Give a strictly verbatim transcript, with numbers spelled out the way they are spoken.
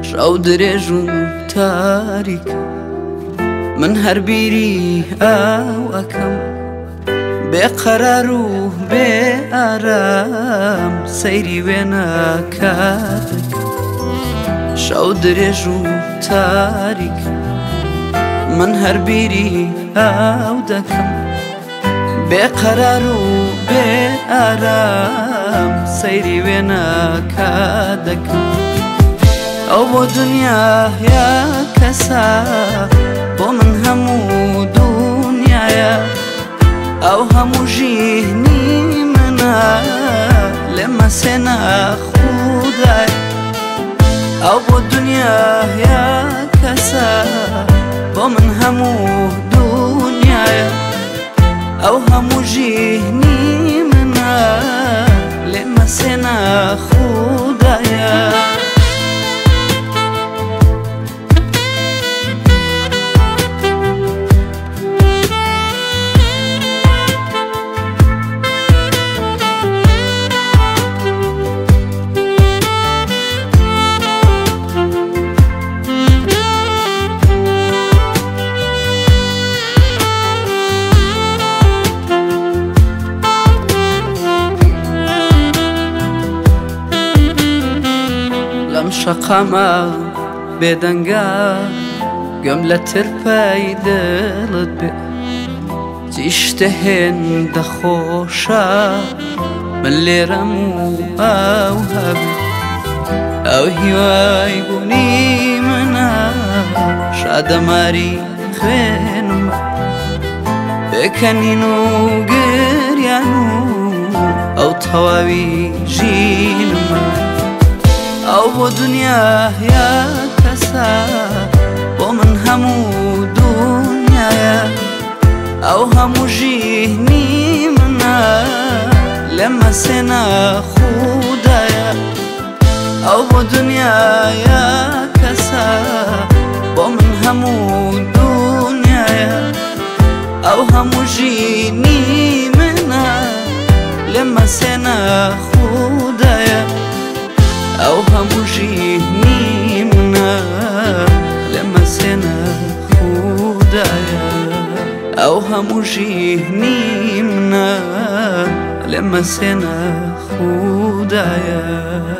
شەو درێژ و تاریک من هەر بیری ئاو ئەکەم بێقەرار و بێ ئارام سەیری وێنە کات دەکەم شەو درێژ و تاریک من هەر بیری ئاو دەکەم بێقەرار و بێ ئارام سەیری وێنە کات دەکەم ئەو بۆ دونیایا کەسە بۆ من هەموو دونیایە ئەو هەموو ژینی منە لێمە سێنە خودای ئەو بۆ دونیایا کەسە بۆ من هەموو دونیایە ئەو هەموو ژینی منە لێمە سێنە خودایە لەم شەقامە بێدەنگە گوێم لە ترپەی دڵت بێ چی شتە هێندە خۆشە من لێرەم و ئەو هەبێ ئەو هیوای بوونی منە شادەماری خوێنمە بێکەنین و گریان و ئەو تەواوی ژینمە ئەو بۆ دونیایا کەسە بۆ من هەموو دونیایە ئەو هەموو ژینی منە لێمە سێنە خودایە ئەو بۆ دونیایا کەسە بۆ من هەموو دونیایە ئەو هەموو ژینی منە لێمە سێنە خودایە ئەو هەموو ژینی منە لێمە سێنە خودایە ئەو هەموو ژینی منە لێمە سێنە خودایە